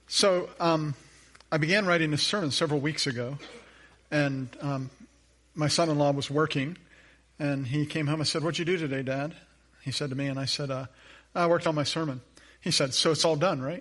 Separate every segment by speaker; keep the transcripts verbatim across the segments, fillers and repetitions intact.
Speaker 1: So um, I began writing this sermon several weeks ago, and um, my son-in-law was working, and he came home and said, "What'd you do today, Dad?" He said to me, and I said, uh, "I worked on my sermon." He said, "So it's all done, right?"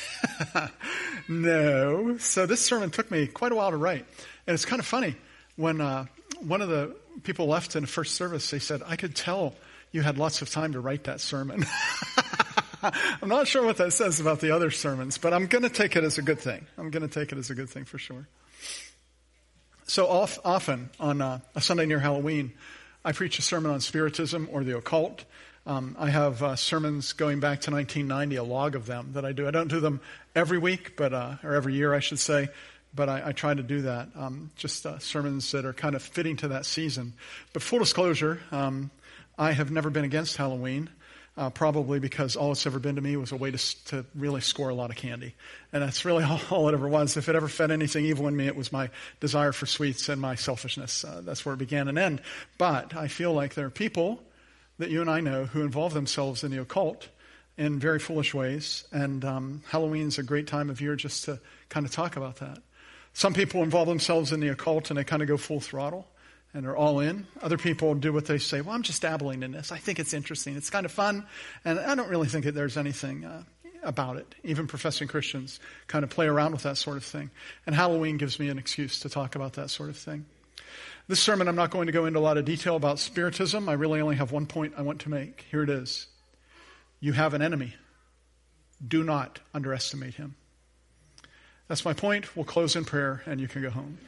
Speaker 1: No. So this sermon took me quite a while to write, and it's kind of funny. When uh, one of the people left in the first service, they said, "I could tell you had lots of time to write that sermon." I'm not sure what that says about the other sermons, but I'm going to take it as a good thing. I'm going to take it as a good thing for sure. So off, often on uh, a Sunday near Halloween, I preach a sermon on spiritism or the occult. Um, I have uh, sermons going back to nineteen ninety, a log of them that I do. I don't do them every week, but uh, or every year, I should say, but I, I try to do that. Um, just uh, sermons that are kind of fitting to that season. But full disclosure, um, I have never been against Halloween. Uh, probably because all it's ever been to me was a way to, to really score a lot of candy. And that's really all, all it ever was. If it ever fed anything evil in me, it was my desire for sweets and my selfishness. Uh, that's where it began and ended. But I feel like there are people that you and I know who involve themselves in the occult in very foolish ways. And um, Halloween's a great time of year just to kind of talk about that. Some people involve themselves in the occult and they kind of go full throttle and are all in. Other people do what they say, "Well, I'm just dabbling in this. I think it's interesting. It's kind of fun." And I don't really think that there's anything uh, about it. Even professing Christians kind of play around with that sort of thing. And Halloween gives me an excuse to talk about that sort of thing. This sermon, I'm not going to go into a lot of detail about spiritism. I really only have one point I want to make. Here it is. You have an enemy. Do not underestimate him. That's my point. We'll close in prayer and you can go home.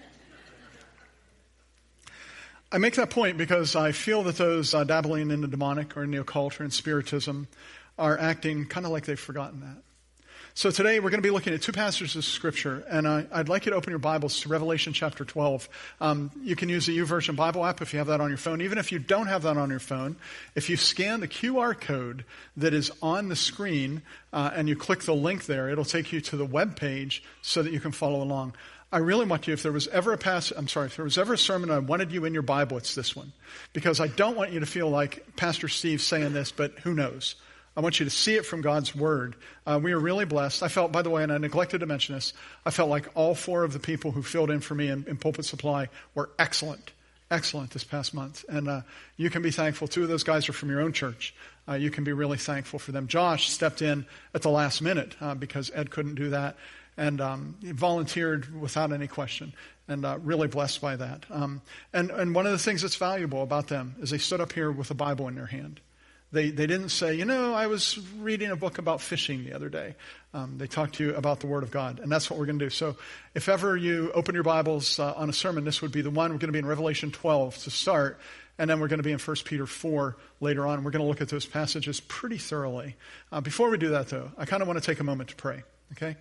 Speaker 1: I make that point because I feel that those uh, dabbling in the demonic or in the occult or in spiritism are acting kind of like they've forgotten that. So today we're going to be looking at two passages of Scripture, and I, I'd like you to open your Bibles to Revelation chapter twelve. Um, you can use the YouVersion Bible app if you have that on your phone. Even if you don't have that on your phone, if you scan the Q R code that is on the screen uh, and you click the link there, it'll take you to the web page so that you can follow along. I really want you, if there was ever a pass, I'm sorry, if there was ever a sermon I wanted you in your Bible, it's this one. Because I don't want you to feel like Pastor Steve's saying this, but who knows? I want you to see it from God's Word. Uh, we are really blessed. I felt, by the way, and I neglected to mention this, I felt like all four of the people who filled in for me in, in Pulpit Supply were excellent, excellent this past month. And uh, you can be thankful. Two of those guys are from your own church. Uh, you can be really thankful for them. Josh stepped in at the last minute uh, because Ed couldn't do that. And um, he volunteered without any question, and uh, really blessed by that. Um, and, and one of the things that's valuable about them is they stood up here with a Bible in their hand. They they didn't say, you know, I was reading a book about fishing the other day. Um, they talked to you about the Word of God, and that's what we're going to do. So if ever you open your Bibles uh, on a sermon, this would be the one. We're going to be in Revelation twelve to start, and then we're going to be in First Peter four later on. We're going to look at those passages pretty thoroughly. Uh, before we do that, though, I kind of want to take a moment to pray, okay?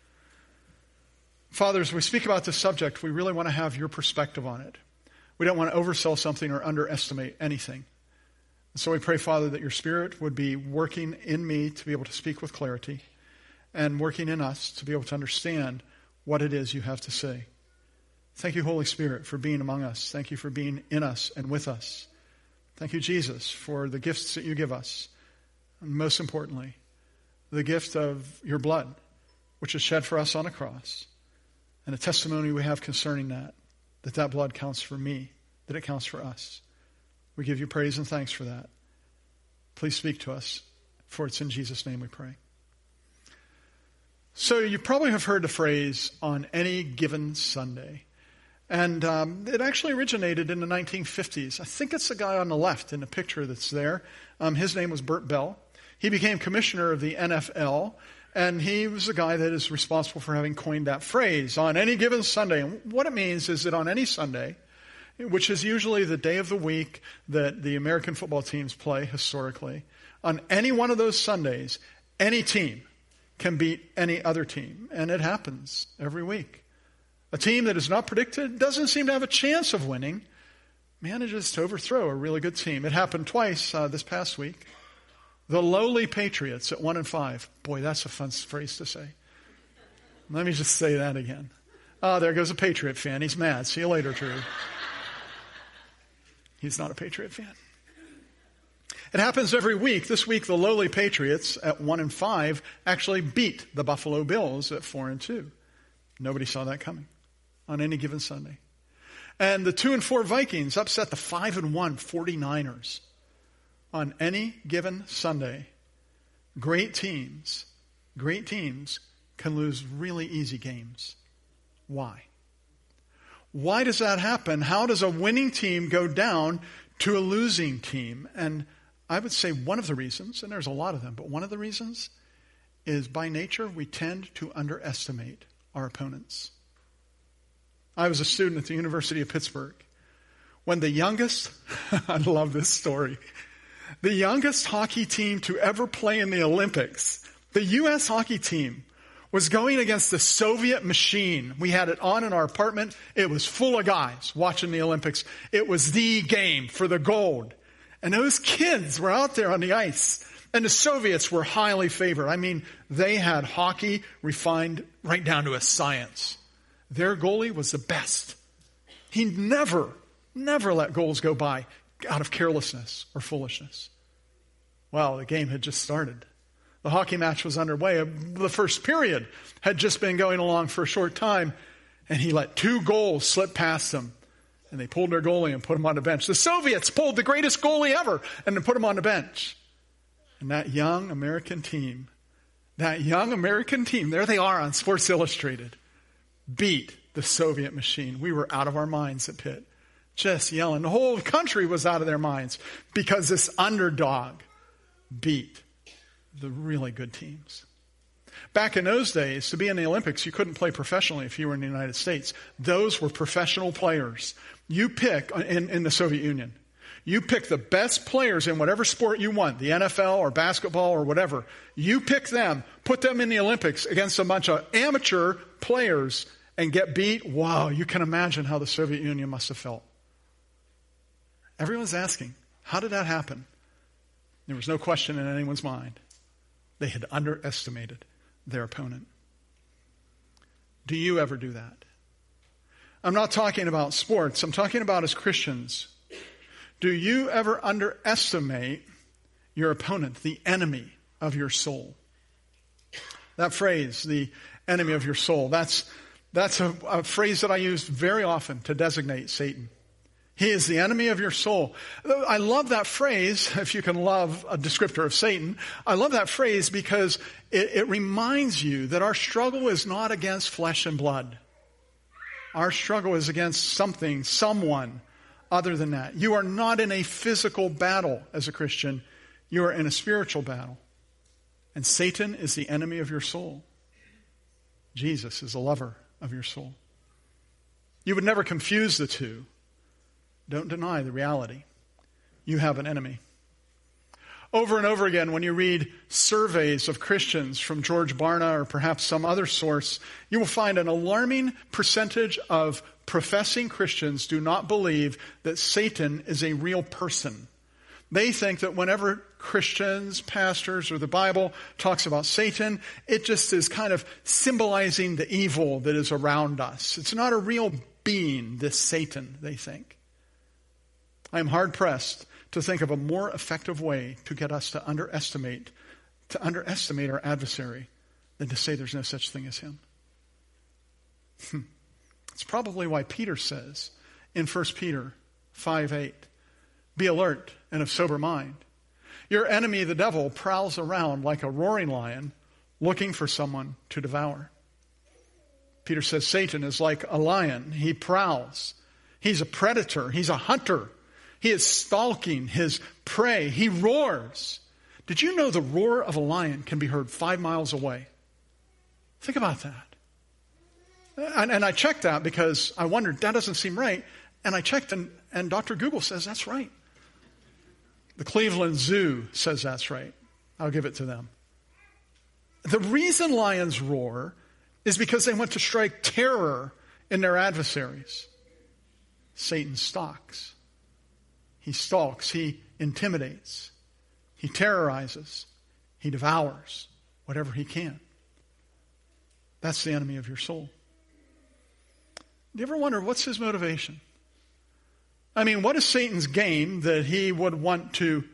Speaker 1: Father, as we speak about this subject, we really want to have your perspective on it. We don't want to oversell something or underestimate anything. And so we pray, Father, that your Spirit would be working in me to be able to speak with clarity and working in us to be able to understand what it is you have to say. Thank you, Holy Spirit, for being among us. Thank you for being in us and with us. Thank you, Jesus, for the gifts that you give us. And most importantly, the gift of your blood, which is shed for us on a cross. And a testimony we have concerning that, that that blood counts for me, that it counts for us. We give you praise and thanks for that. Please speak to us, for it's in Jesus' name we pray. So you probably have heard the phrase, "on any given Sunday." And um, it actually originated in the nineteen fifties. I think it's the guy on the left in the picture that's there. Um, his name was Bert Bell. He became commissioner of the N F L. And he was the guy that is responsible for having coined that phrase, "on any given Sunday." And what it means is that on any Sunday, which is usually the day of the week that the American football teams play historically, on any one of those Sundays, any team can beat any other team. And it happens every week. A team that is not predicted, doesn't seem to have a chance of winning, manages to overthrow a really good team. It happened twice uh, this past week. The lowly Patriots at one and five. Boy, that's a fun phrase to say. Let me just say that again. Oh, there goes a Patriot fan. He's mad. See you later, Drew. He's not a Patriot fan. It happens every week. This week, the lowly Patriots at one and five actually beat the Buffalo Bills at four and two. Nobody saw that coming on any given Sunday. And the two and four Vikings upset the five and one 49ers on any given Sunday. Great teams, great teams can lose really easy games. Why? Why does that happen? How does a winning team go down to a losing team? And I would say one of the reasons, and there's a lot of them, but one of the reasons is by nature we tend to underestimate our opponents. I was a student at the University of Pittsburgh when the youngest, I love this story, the youngest hockey team to ever play in the Olympics, the U S hockey team, was going against the Soviet machine. We had it on in our apartment. It was full of guys watching the Olympics. It was the game for the gold. And those kids were out there on the ice. And the Soviets were highly favored. I mean, they had hockey refined right down to a science. Their goalie was the best. He never, never let goals go by out of carelessness or foolishness. Well, the game had just started. The hockey match was underway. The first period had just been going along for a short time, and he let two goals slip past him. And they pulled their goalie and put him on the bench. The Soviets pulled the greatest goalie ever and then put him on the bench. And that young American team, that young American team, there they are on Sports Illustrated, beat the Soviet machine. We were out of our minds at Pitt, just yelling. The whole country was out of their minds because this underdog beat the really good teams. Back in those days, to be in the Olympics, you couldn't play professionally if you were in the United States. Those were professional players. You pick, in, in the Soviet Union, you pick the best players in whatever sport you want, the N F L or basketball or whatever. You pick them, put them in the Olympics against a bunch of amateur players and get beat. Wow, you can imagine how the Soviet Union must have felt. Everyone's asking, how did that happen? There was no question in anyone's mind. They had underestimated their opponent. Do you ever do that? I'm not talking about sports. I'm talking about as Christians. Do you ever underestimate your opponent, the enemy of your soul? That phrase, the enemy of your soul, that's, that's a, a phrase that I use very often to designate Satan. He is the enemy of your soul. I love that phrase, if you can love a descriptor of Satan. I love that phrase because it, it reminds you that our struggle is not against flesh and blood. Our struggle is against something, someone other than that. You are not in a physical battle as a Christian. You are in a spiritual battle. And Satan is the enemy of your soul. Jesus is the lover of your soul. You would never confuse the two. Don't deny the reality. You have an enemy. Over and over again, when you read surveys of Christians from George Barna or perhaps some other source, you will find an alarming percentage of professing Christians do not believe that Satan is a real person. They think that whenever Christians, pastors, or the Bible talks about Satan, it just is kind of symbolizing the evil that is around us. It's not a real being, this Satan, they think. I am hard-pressed to think of a more effective way to get us to underestimate, to underestimate our adversary than to say there's no such thing as him. It's probably why Peter says in First Peter five eight, be alert and of sober mind. Your enemy, the devil, prowls around like a roaring lion looking for someone to devour. Peter says Satan is like a lion. He prowls. He's a predator. He's a hunter. He is stalking his prey. He roars. Did you know the roar of a lion can be heard five miles away? Think about that. And, and I checked that because I wondered, that doesn't seem right. And I checked, and, and Doctor Google says that's right. The Cleveland Zoo says that's right. I'll give it to them. The reason lions roar is because they want to strike terror in their adversaries. Satan stalks. He stalks. He intimidates. He terrorizes. He devours whatever he can. That's the enemy of your soul. Do you ever wonder what's his motivation? I mean, what is Satan's game that he would want to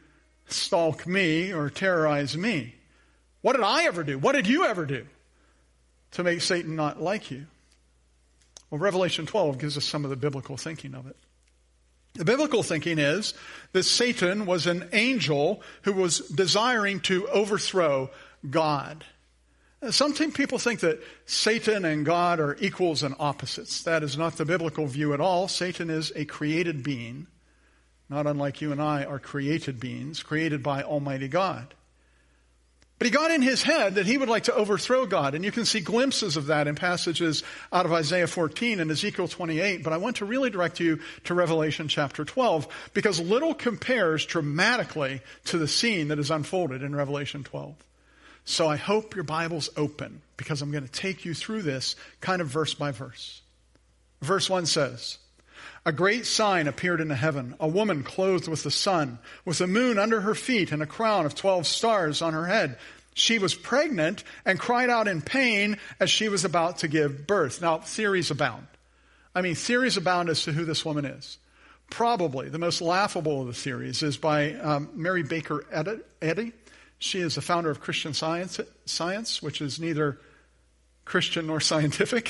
Speaker 1: stalk me or terrorize me? What did I ever do? What did you ever do to make Satan not like you? Well, Revelation twelve gives us some of the biblical thinking of it. The biblical thinking is that Satan was an angel who was desiring to overthrow God. Some people think that Satan and God are equals and opposites. That is not the biblical view at all. Satan is a created being, not unlike you and I are created beings, created by Almighty God. But he got in his head that he would like to overthrow God. And you can see glimpses of that in passages out of Isaiah fourteen and Ezekiel twenty-eight. But I want to really direct you to Revelation chapter twelve, because little compares dramatically to the scene that is unfolded in Revelation twelve. So I hope your Bible's open, because I'm going to take you through this kind of verse by verse. Verse one says, "A great sign appeared in the heaven, a woman clothed with the sun, with the moon under her feet and a crown of twelve stars on her head. She was pregnant and cried out in pain as she was about to give birth." Now, theories abound. I mean, theories abound as to who this woman is. Probably the most laughable of the theories is by um, Mary Baker Eddy. She is the founder of Christian Science, science, which is neither Christian nor scientific.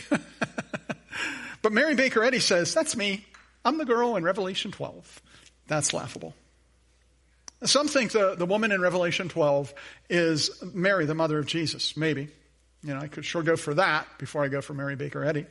Speaker 1: But Mary Baker Eddy says, that's me. I'm the girl in Revelation twelve. That's laughable. Some think the, the woman in Revelation twelve is Mary, the mother of Jesus. Maybe. You know, I could sure go for that before I go for Mary Baker Eddy.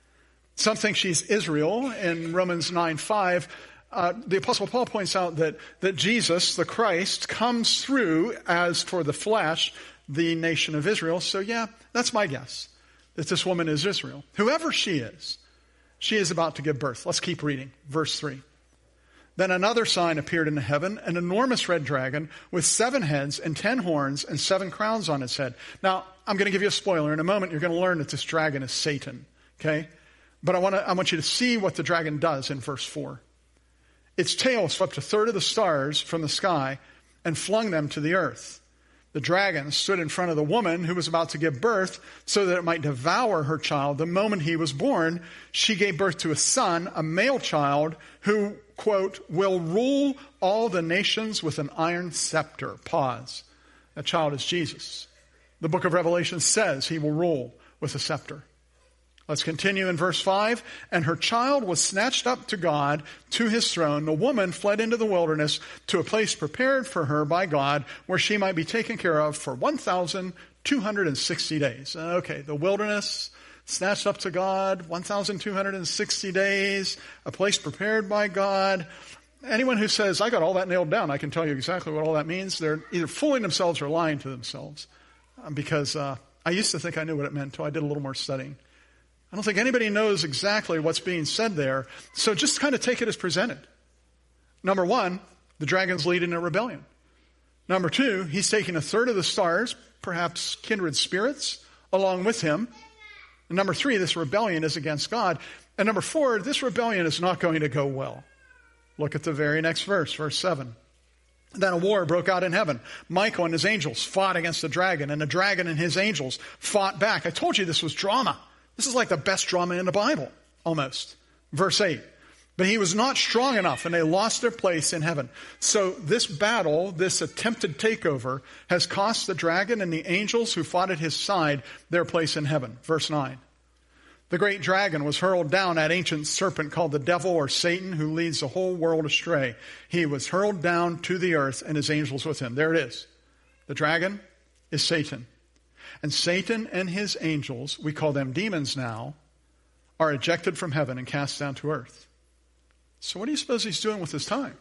Speaker 1: Some think she's Israel. In Romans nine five, uh, the Apostle Paul points out that, that Jesus, the Christ, comes through as for the flesh, the nation of Israel. So yeah, that's my guess, that this woman is Israel. Whoever she is, she is about to give birth. Let's keep reading. Verse three. "Then another sign appeared in heaven, an enormous red dragon with seven heads and ten horns and seven crowns on its head." Now, I'm going to give you a spoiler. In a moment, you're going to learn that this dragon is Satan. Okay? But I want to, I want you to see what the dragon does in verse four. "Its tail swept a third of the stars from the sky and flung them to the earth. The dragon stood in front of the woman who was about to give birth so that it might devour her child. The moment he was born, she gave birth to a son, a male child, who, quote, will rule all the nations with an iron scepter." Pause. That child is Jesus. The book of Revelation says he will rule with a scepter. Let's continue in verse five. "And her child was snatched up to God, to his throne. The woman fled into the wilderness to a place prepared for her by God, where she might be taken care of for one thousand two hundred sixty days. Okay, the wilderness, snatched up to God, one thousand two hundred sixty days, a place prepared by God. Anyone who says, I got all that nailed down, I can tell you exactly what all that means. They're either fooling themselves or lying to themselves. Because uh, I used to think I knew what it meant until I did a little more studying. I don't think anybody knows exactly what's being said there. So just kind of take it as presented. Number one, the dragon's leading a rebellion. Number two, he's taking a third of the stars, perhaps kindred spirits, along with him. And number three, this rebellion is against God. And number four, this rebellion is not going to go well. Look at the very next verse, verse seven. "Then a war broke out in heaven. Michael and his angels fought against the dragon, and the dragon and his angels fought back." I told you this was drama. This is like the best drama in the Bible, almost. Verse eight. "But he was not strong enough, and they lost their place in heaven." So this battle, this attempted takeover, has cost the dragon and the angels who fought at his side their place in heaven. Verse nine. "The great dragon was hurled down, that ancient serpent called the devil or Satan, who leads the whole world astray. He was hurled down to the earth, and his angels with him." There it is. The dragon is Satan. And Satan and his angels, we call them demons now, are ejected from heaven and cast down to earth. So what do you suppose he's doing with his time?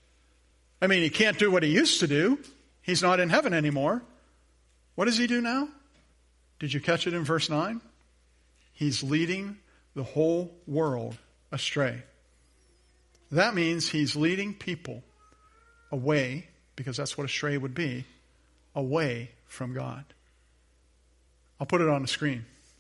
Speaker 1: I mean, he can't do what he used to do. He's not in heaven anymore. What does he do now? Did you catch it in verse nine? He's leading the whole world astray. That means he's leading people away, because that's what astray would be, away from God. I'll put it on the screen.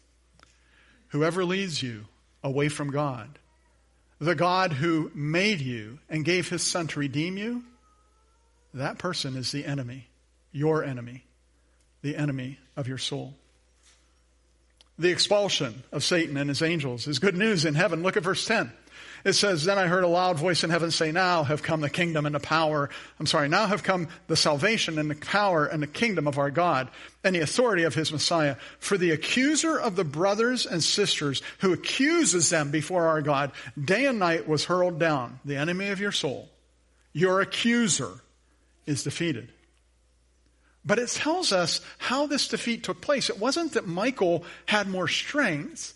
Speaker 1: Whoever leads you away from God, the God who made you and gave his son to redeem you, that person is the enemy, your enemy, the enemy of your soul. The expulsion of Satan and his angels is good news in heaven. Look at verse ten. It says, then I heard a loud voice in heaven say, now have come the kingdom and the power. I'm sorry, now have come the salvation and the power and the kingdom of our God and the authority of his Messiah. For the accuser of the brothers and sisters who accuses them before our God day and night was hurled down. The enemy of your soul, your accuser, is defeated. But it tells us how this defeat took place. It wasn't that Michael had more strength.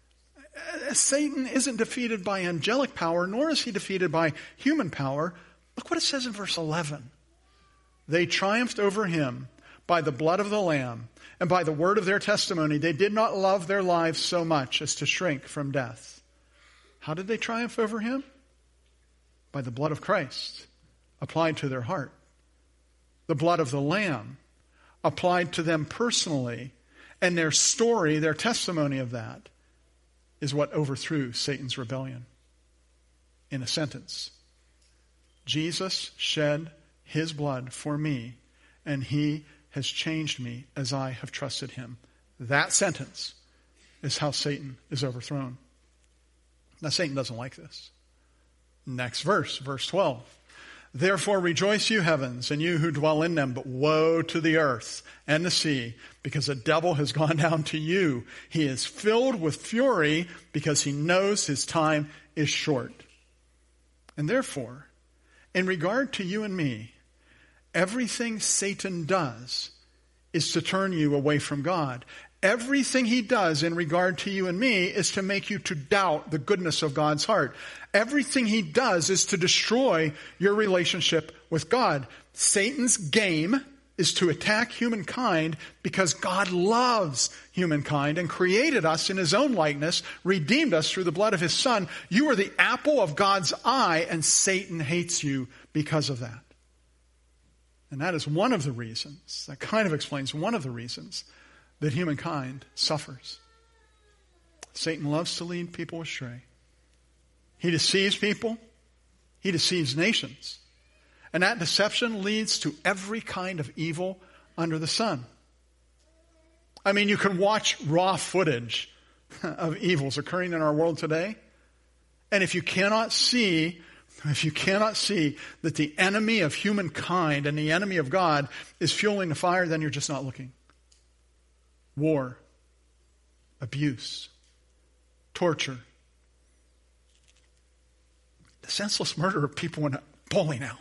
Speaker 1: Satan isn't defeated by angelic power, nor is he defeated by human power. Look what it says in verse eleven. They triumphed over him by the blood of the Lamb and by the word of their testimony. They did not love their lives so much as to shrink from death. How did they triumph over him? By the blood of Christ applied to their heart. The blood of the Lamb applied to them personally, and their story, their testimony of that, is what overthrew Satan's rebellion. In a sentence, Jesus shed his blood for me, and he has changed me as I have trusted him. That sentence is how Satan is overthrown. Now, Satan doesn't like this. Next verse, verse twelve. Therefore rejoice, you heavens, and you who dwell in them, but woe to the earth and the sea, because the devil has gone down to you. He is filled with fury because he knows his time is short. And therefore, in regard to you and me, everything Satan does is to turn you away from God. Everything he does in regard to you and me is to make you to doubt the goodness of God's heart. Everything he does is to destroy your relationship with God. Satan's game is to attack humankind because God loves humankind and created us in his own likeness, redeemed us through the blood of his Son. You are the apple of God's eye, and Satan hates you because of that. And that is one of the reasons, that kind of explains one of the reasons that humankind suffers. Satan loves to lead people astray. He deceives people. He deceives nations. And that deception leads to every kind of evil under the sun. I mean, you can watch raw footage of evils occurring in our world today. And if you cannot see, if you cannot see that the enemy of humankind and the enemy of God is fueling the fire, then you're just not looking. War, abuse, torture, the senseless murder of people in a bowling alley,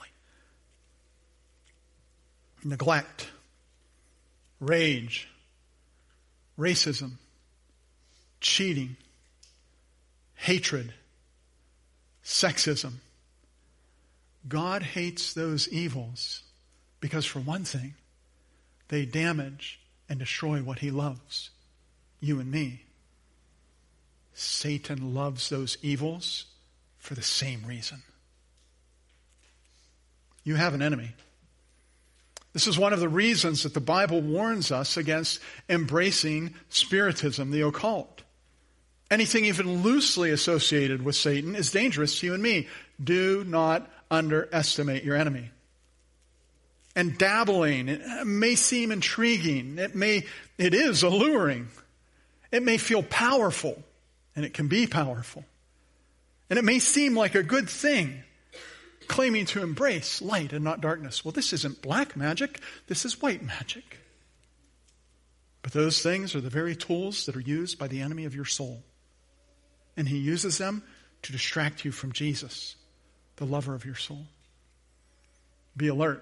Speaker 1: neglect, rage, racism, cheating, hatred, sexism. God hates those evils because, for one thing, they damage and destroy what he loves, you and me. Satan loves those evils for the same reason. You have an enemy. This is one of the reasons that the Bible warns us against embracing spiritism, the occult. Anything even loosely associated with Satan is dangerous to you and me. Do not underestimate your enemy. And dabbling, it may seem intriguing. It may, it is alluring. It may feel powerful, and it can be powerful. And it may seem like a good thing, claiming to embrace light and not darkness. Well, this isn't black magic. This is white magic. But those things are the very tools that are used by the enemy of your soul. And he uses them to distract you from Jesus, the lover of your soul. Be alert.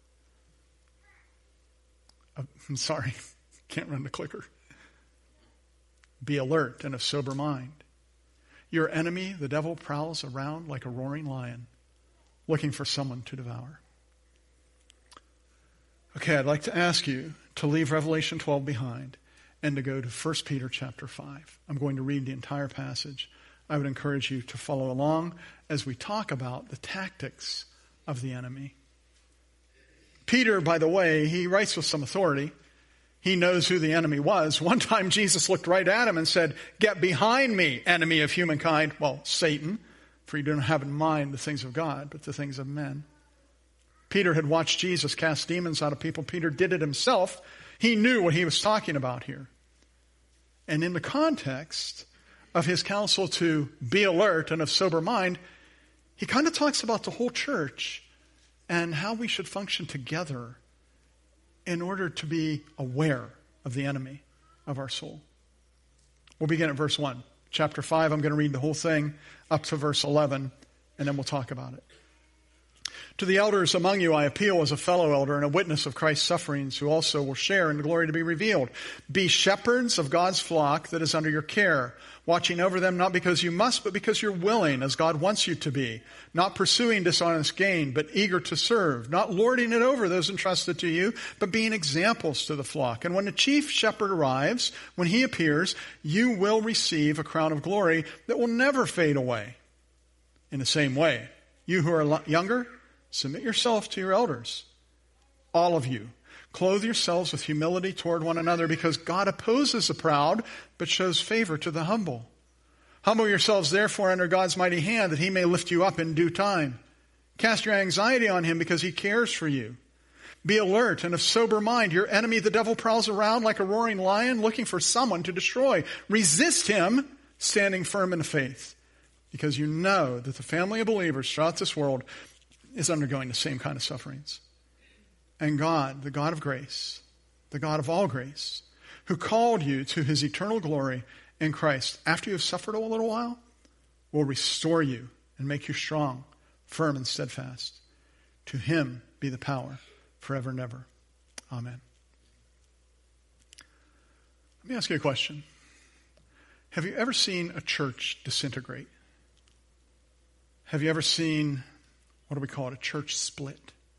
Speaker 1: I'm sorry, can't run the clicker. Be alert and of sober mind. Your enemy, the devil, prowls around like a roaring lion, looking for someone to devour. Okay, I'd like to ask you to leave Revelation twelve behind and to go to First Peter chapter five. I'm going to read the entire passage. I would encourage you to follow along as we talk about the tactics of the enemy. Peter, by the way, he writes with some authority. He knows who the enemy was. One time Jesus looked right at him and said, "Get behind me, enemy of humankind." Well, Satan, for you don't have in mind the things of God, but the things of men. Peter had watched Jesus cast demons out of people. Peter did it himself. He knew what he was talking about here. And in the context of his counsel to be alert and of sober mind, he kind of talks about the whole church and how we should function together in order to be aware of the enemy of our soul. We'll begin at verse one. Chapter five, I'm going to read the whole thing up to verse eleven, and then we'll talk about it. To the elders among you I appeal as a fellow elder and a witness of Christ's sufferings, who also will share in the glory to be revealed. Be shepherds of God's flock that is under your care, watching over them not because you must, but because you're willing, as God wants you to be, not pursuing dishonest gain, but eager to serve, not lording it over those entrusted to you, but being examples to the flock. And when the chief shepherd arrives, when he appears, you will receive a crown of glory that will never fade away. In the same way, you who are younger, submit yourself to your elders. All of you, clothe yourselves with humility toward one another, because God opposes the proud, but shows favor to the humble. Humble yourselves, therefore, under God's mighty hand, that he may lift you up in due time. Cast your anxiety on him, because he cares for you. Be alert and of sober mind. Your enemy, the devil, prowls around like a roaring lion, looking for someone to destroy. Resist him, standing firm in the faith, because you know that the family of believers throughout this world is undergoing the same kind of sufferings. And God, the God of grace, the God of all grace, who called you to his eternal glory in Christ, after you have suffered a little while, will restore you and make you strong, firm, and steadfast. To him be the power forever and ever. Amen. Let me ask you a question. Have you ever seen a church disintegrate? Have you ever seen, what do we call it, a church split?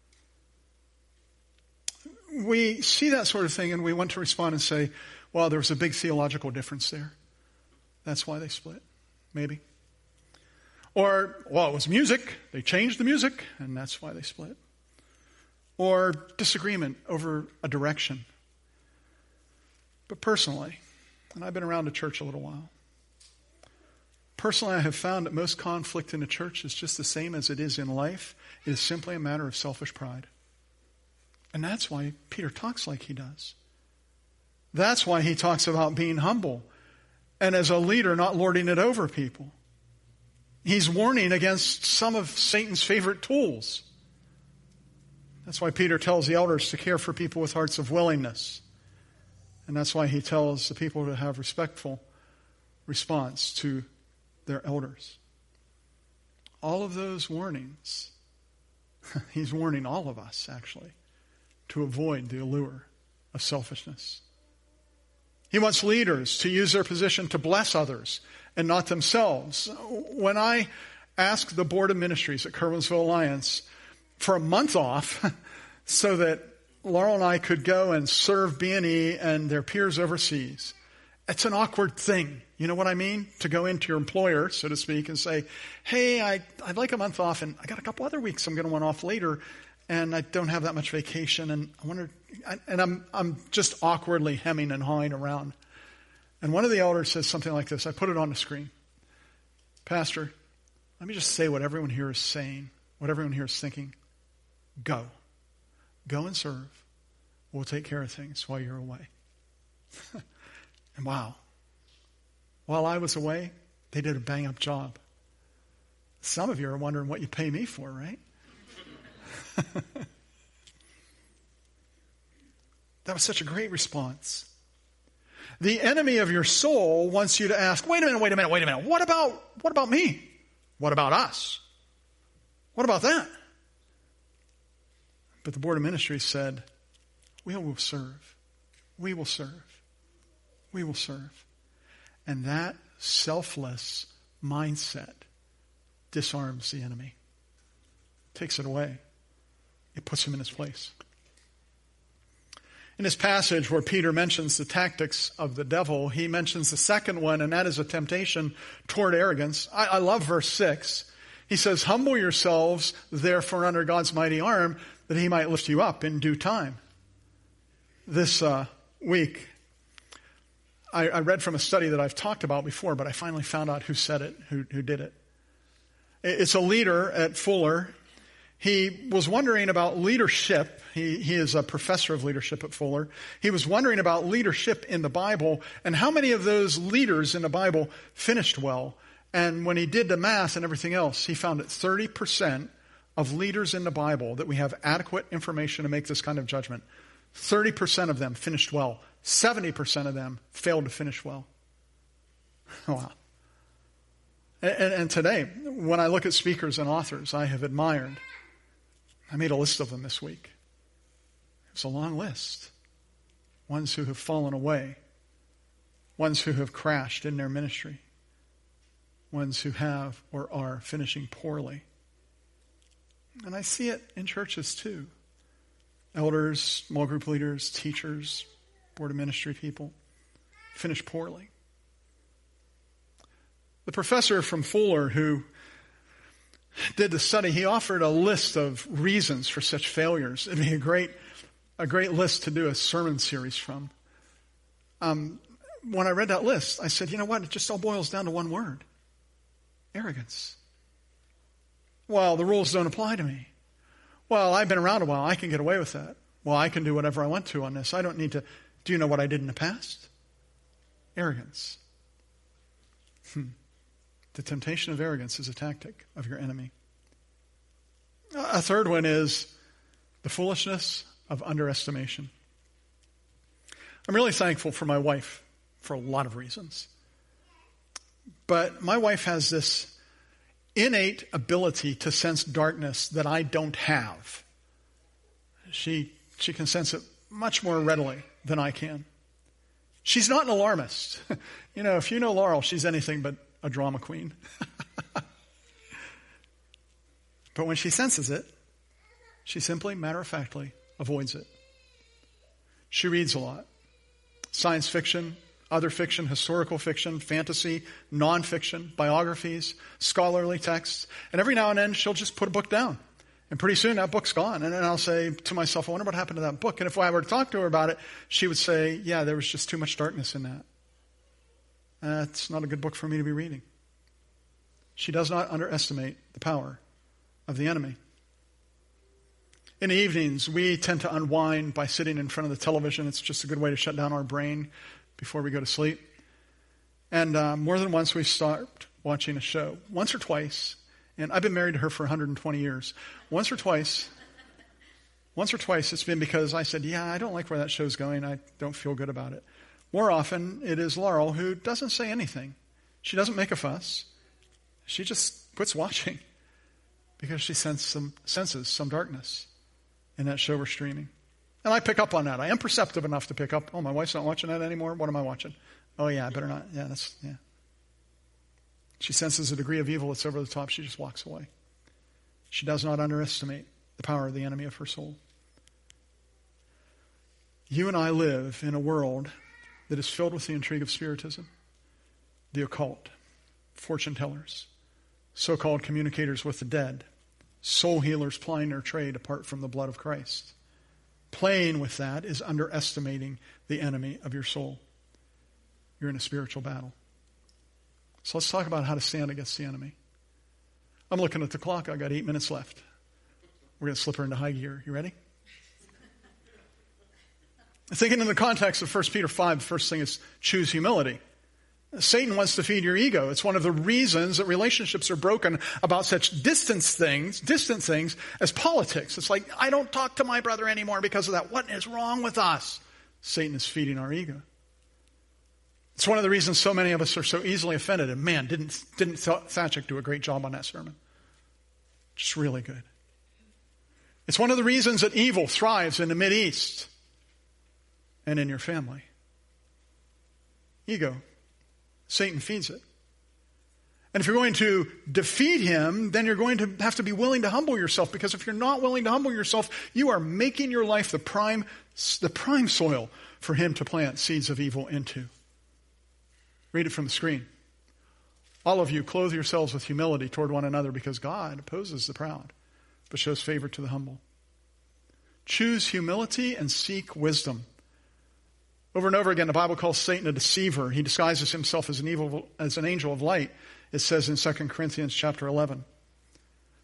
Speaker 1: We see that sort of thing and we want to respond and say, well, there was a big theological difference there. That's why they split. Maybe. Or, well, it was music. They changed the music and that's why they split. Or disagreement over a direction. But personally, and I've been around the church a little while, personally I have found that most conflict in the church is just the same as it is in life. It is simply a matter of selfish pride. And that's why Peter talks like he does. That's why he talks about being humble and as a leader not lording it over people. He's warning against some of Satan's favorite tools. That's why Peter tells the elders to care for people with hearts of willingness. And that's why he tells the people to have respectful response to their elders. All of those warnings, he's warning all of us, actually, to avoid the allure of selfishness. He wants leaders to use their position to bless others and not themselves. When I asked the board of ministries at Kerwinsville Alliance for a month off so that Laurel and I could go and serve B and E and their peers overseas, it's an awkward thing. You know what I mean? To go into your employer, so to speak, and say, hey, I, I'd like a month off, and I got a couple other weeks I'm going to want off later, and I don't have that much vacation, and I wonder, and I'm I'm just awkwardly hemming and hawing around. And one of the elders says something like this. I put it on the screen. Pastor, let me just say what everyone here is saying, what everyone here is thinking. Go. Go and serve. We'll take care of things while you're away. And wow. While I was away, they did a bang-up job. Some of you are wondering what you pay me for, right? That was such a great response. The enemy of your soul wants you to ask, wait a minute, wait a minute, wait a minute. What about, what about me? What about us? What about that? But the board of ministry said, we will serve. We will serve. We will serve. And that selfless mindset disarms the enemy. Takes it away. It puts him in his place. In this passage where Peter mentions the tactics of the devil, he mentions the second one, and that is a temptation toward arrogance. I, I love verse six. He says, humble yourselves, therefore, under God's mighty arm, that he might lift you up in due time. This uh, week, I, I read from a study that I've talked about before, but I finally found out who said it, who, who did it. It's a leader at Fuller. He was wondering about leadership. He, he is a professor of leadership at Fuller. He was wondering about leadership in the Bible and how many of those leaders in the Bible finished well. And when he did the math and everything else, he found that thirty percent of leaders in the Bible that we have adequate information to make this kind of judgment, thirty percent of them finished well. seventy percent of them failed to finish well. Wow. And, and, and today, when I look at speakers and authors I have admired, I made a list of them this week. It's a long list. Ones who have fallen away. Ones who have crashed in their ministry. Ones who have or are finishing poorly. And I see it in churches too. Elders, small group leaders, teachers, board of ministry people finish poorly. The professor from Fuller who did the study, he offered a list of reasons for such failures. It'd be a great, a great list to do a sermon series from. Um, when I read that list, I said, you know what? It just all boils down to one word. Arrogance. Well, the rules don't apply to me. Well, I've been around a while. I can get away with that. Well, I can do whatever I want to on this. I don't need to. Do you know what I did in the past? Arrogance. Hmm. The temptation of arrogance is a tactic of your enemy. A third one is the foolishness of underestimation. I'm really thankful for my wife for a lot of reasons. But my wife has this innate ability to sense darkness that I don't have. She, she can sense it much more readily than I can. She's not an alarmist. You know, if you know Laurel, she's anything but a drama queen. But when she senses it, she simply, matter-of-factly, avoids it. She reads a lot. Science fiction, other fiction, historical fiction, fantasy, nonfiction, biographies, scholarly texts. And every now and then she'll just put a book down. And pretty soon that book's gone. And then I'll say to myself, I wonder what happened to that book. And if I were to talk to her about it, she would say, yeah, there was just too much darkness in that. That's not a good book for me to be reading. She does not underestimate the power of the enemy. In the evenings, we tend to unwind by sitting in front of the television. It's just a good way to shut down our brain before we go to sleep. And uh, more than once we've stopped watching a show. Once or twice, and I've been married to her for one hundred twenty years. Once or twice, once or twice it's been because I said, yeah, I don't like where that show's going. I don't feel good about it. More often, it is Laurel who doesn't say anything. She doesn't make a fuss. She just quits watching because she senses some, senses some darkness in that show we're streaming. And I pick up on that. I am perceptive enough to pick up, oh, my wife's not watching that anymore. What am I watching? Oh, yeah, I better not. Yeah, that's, yeah. She senses a degree of evil that's over the top. She just walks away. She does not underestimate the power of the enemy of her soul. You and I live in a world that is filled with the intrigue of spiritism, the occult, fortune tellers, so-called communicators with the dead, soul healers plying their trade apart from the blood of Christ. Playing with that is underestimating the enemy of your soul. You're in a spiritual battle. So let's talk about how to stand against the enemy. I'm looking at the clock. I've got eight minutes left. We're going to slip her into high gear. You ready? Thinking in the context of First Peter five, the first thing is choose humility. Satan wants to feed your ego. It's one of the reasons that relationships are broken about such distant things, distant things as politics. It's like, I don't talk to my brother anymore because of that. What is wrong with us? Satan is feeding our ego. It's one of the reasons so many of us are so easily offended. And man, didn't, didn't Thachik do a great job on that sermon? Just really good. It's one of the reasons that evil thrives in the Mideast and in your family. Ego. Satan feeds it. And if you're going to defeat him, then you're going to have to be willing to humble yourself, because if you're not willing to humble yourself, you are making your life the prime, the prime soil for him to plant seeds of evil into. Read it from the screen. All of you, clothe yourselves with humility toward one another, because God opposes the proud, but shows favor to the humble. Choose humility and seek wisdom. Over and over again, the Bible calls Satan a deceiver. He disguises himself as an evil, as an angel of light. It says in Second Corinthians chapter eleven.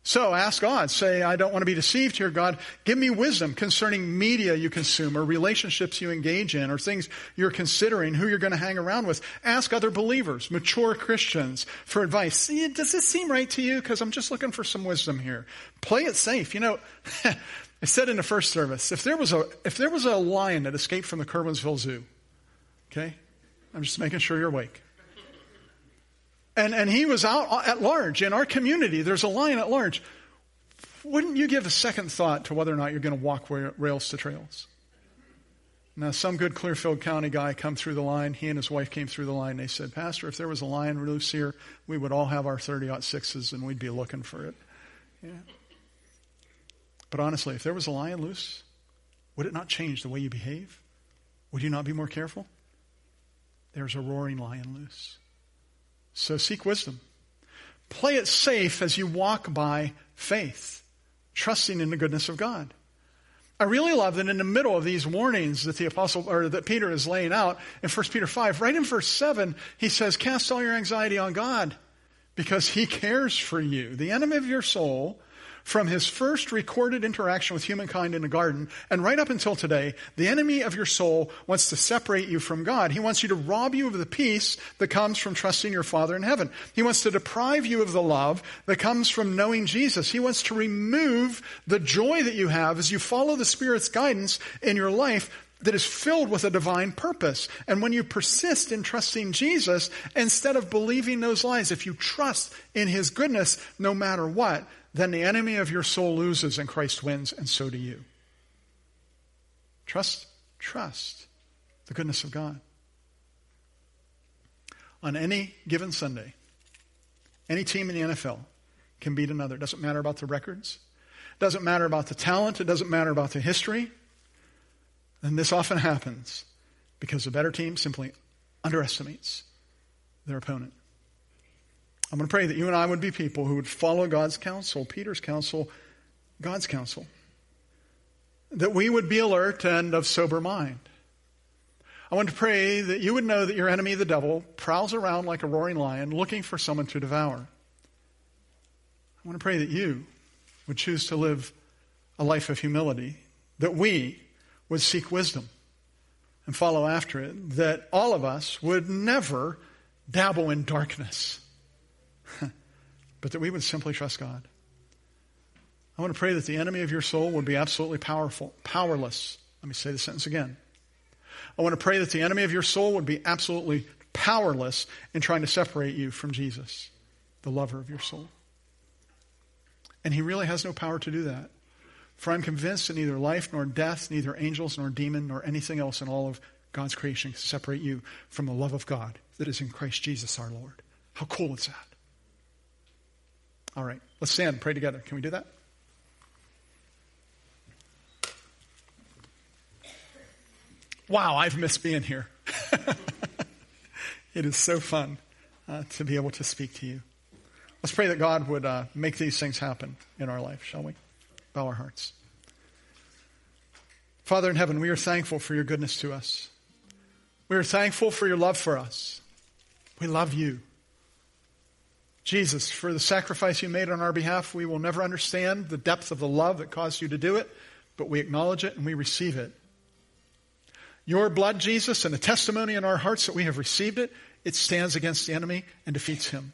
Speaker 1: So ask God. Say, I don't want to be deceived here, God. Give me wisdom concerning media you consume or relationships you engage in or things you're considering, who you're going to hang around with. Ask other believers, mature Christians, for advice. See, does this seem right to you? Because I'm just looking for some wisdom here. Play it safe. You know, I said in the first service, if there was a if there was a lion that escaped from the Curwensville Zoo, okay? I'm just making sure you're awake. And and he was out at large in our community. There's a lion at large. Wouldn't you give a second thought to whether or not you're going to walk rails to trails? Now, some good Clearfield County guy come through the line. He and his wife came through the line. They said, Pastor, if there was a lion loose here, we would all have our thirty aught sixes and we'd be looking for it. Yeah. But honestly, if there was a lion loose, would it not change the way you behave? Would you not be more careful? There's a roaring lion loose. So seek wisdom. Play it safe as you walk by faith, trusting in the goodness of God. I really love that in the middle of these warnings that the apostle or that Peter is laying out in First Peter five, right in verse seven, he says, cast all your anxiety on God because he cares for you. The enemy of your soul, from his first recorded interaction with humankind in the garden and right up until today, the enemy of your soul wants to separate you from God. He wants you to rob you of the peace that comes from trusting your Father in heaven. He wants to deprive you of the love that comes from knowing Jesus. He wants to remove the joy that you have as you follow the Spirit's guidance in your life that is filled with a divine purpose. And when you persist in trusting Jesus, instead of believing those lies, if you trust in his goodness no matter what, then the enemy of your soul loses and Christ wins, and so do you. Trust, trust the goodness of God. On any given Sunday, any team in the N F L can beat another. It doesn't matter about the records. It doesn't matter about the talent. It doesn't matter about the history. And this often happens because the better team simply underestimates their opponent. I'm going to pray that you and I would be people who would follow God's counsel, Peter's counsel, God's counsel. That we would be alert and of sober mind. I want to pray that you would know that your enemy, the devil, prowls around like a roaring lion looking for someone to devour. I want to pray that you would choose to live a life of humility, that we would seek wisdom and follow after it, that all of us would never dabble in darkness, but that we would simply trust God. I want to pray that the enemy of your soul would be absolutely powerful, powerless. Let me say the sentence again. I want to pray that the enemy of your soul would be absolutely powerless in trying to separate you from Jesus, the lover of your soul. And he really has no power to do that. For I'm convinced that neither life nor death, neither angels nor demon nor anything else in all of God's creation can separate you from the love of God that is in Christ Jesus our Lord. How cool is that? All right, let's stand and pray together. Can we do that? Wow, I've missed being here. It is so fun uh, to be able to speak to you. Let's pray that God would uh, make these things happen in our life, shall we? Bow our hearts. Father in heaven, we are thankful for your goodness to us. We are thankful for your love for us. We love you. Jesus, for the sacrifice you made on our behalf, we will never understand the depth of the love that caused you to do it, but we acknowledge it and we receive it. Your blood, Jesus, and the testimony in our hearts that we have received it, it stands against the enemy and defeats him.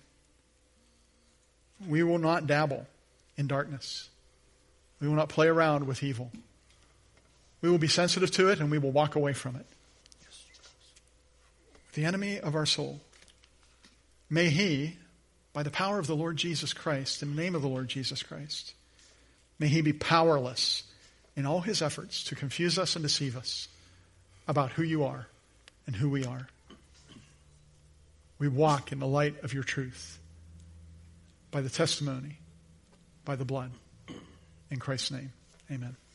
Speaker 1: We will not dabble in darkness. We will not play around with evil. We will be sensitive to it and we will walk away from it. The enemy of our soul, may he, by the power of the Lord Jesus Christ, in the name of the Lord Jesus Christ, may he be powerless in all his efforts to confuse us and deceive us about who you are and who we are. We walk in the light of your truth by the testimony, by the blood. In Christ's name, amen.